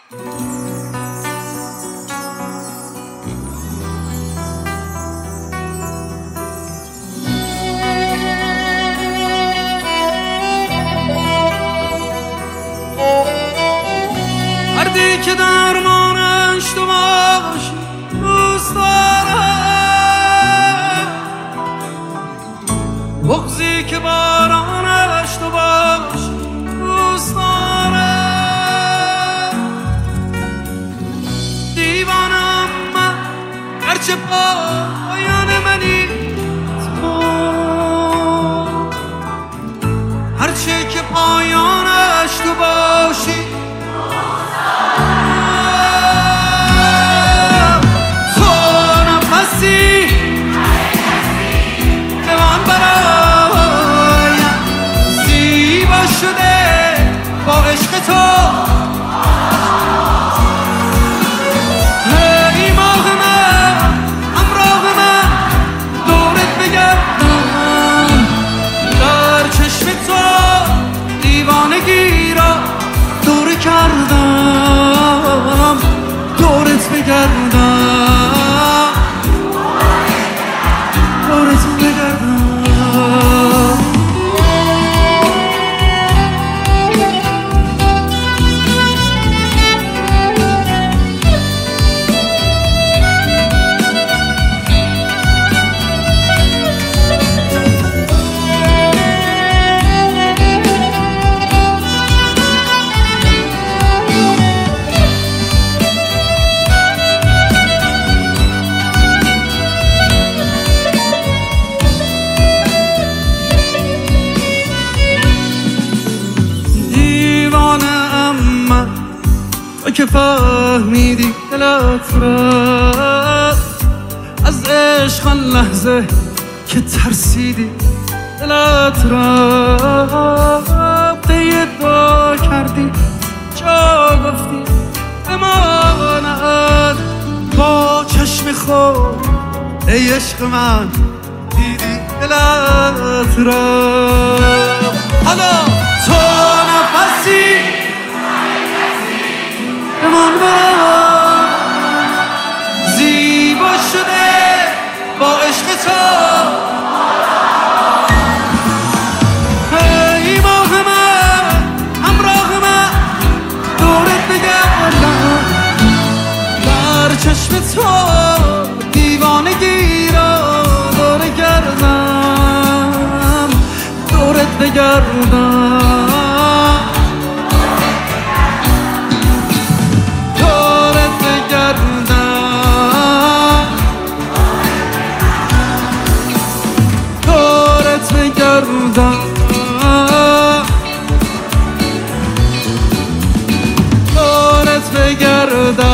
مردی که درمانش تو باشی دوست دارم، بغضی که بارانش تو باشی دوست دارم. دیوانم من هرچه پایان منی تو، هرچه که پایانش تو باشی با عشق تو. ای ماه من همراه من دورت بگردم، در چشم تو دیوانگی را دور کردم، دورت بگردم، دورت بگردم. که فهمیدی دلت رفت از عشق، آن لحظه که ترسیدی دلت رفت. یه دعا کردی جا گفتی بماند، با چشم خود ای عشق من دیدی دلت رفت. حالا تو نفسی بمان برام زیبا شده با عشق تو. ای ماه من همراه من دورت بگردم، در چشم تو دیوانگی را دور گردم، دورت بگردم، دورت بگردم.